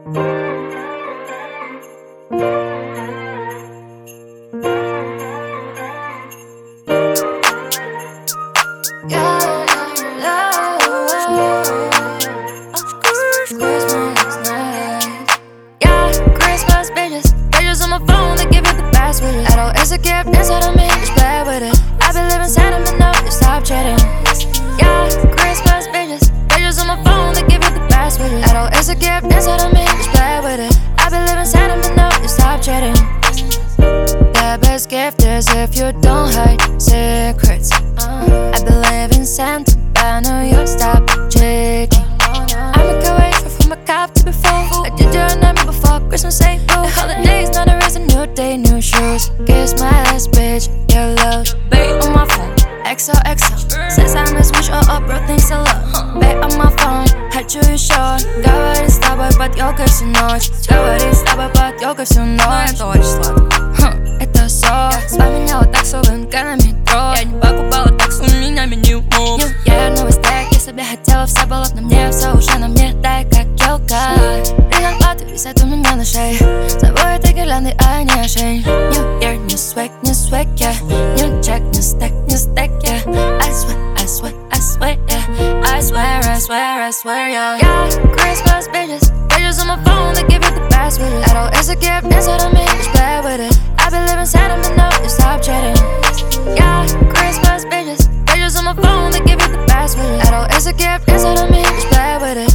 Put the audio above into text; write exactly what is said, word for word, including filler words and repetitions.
It's a gift inside of me, just bad with it. I've been living sentimental, you stop chatting. Yeah, Christmas bitches, bitches on my phone, they give you the best with it. I don't, it's a gift inside of me, just bad with it. I've been living sentimental, you stop chatting. The best gift is if you don't hide secrets. uh, I believe in Santa, but I know you'll stop checking. I make a way from a cop to before. I did your number before Christmas ain't cool. The holidays, now there is a new day, new shoes. Kiss my ass, bitch, your love. Babe on my phone, X O X O. Since I miss switch all up, bro, things a lot. Babe on my phone, хочу еще. Говори с тобой, под елкой всю ночь. Говори с тобой, под елкой всю ночь. Это очень сладко. Это все. Вспоминала таксу в эн ка на метро. Я не покупала таксу, у меня меню. New Year, новый стек, я себе хотела, все было на мне, все уже на мне, дай как елка. Рядом платье висит у меня на шее. Забой этой гирлянды, а не ошейник. New Year, не swag, не swag, yeah. New check, не stack, не stack, yeah. I swear, I swear, I swear, yeah. I swear, I swear, I swear, yeah. Yeah, Christmas bitches, bitches on my phone, they give you the best with it. I don't, it's a gift inside of me, just bad with it. I've been living sentimental, you stop chatting. Yeah, Christmas bitches, bitches on my phone, they give you the best with it. I don't, it's a gift inside of me, just bad with it.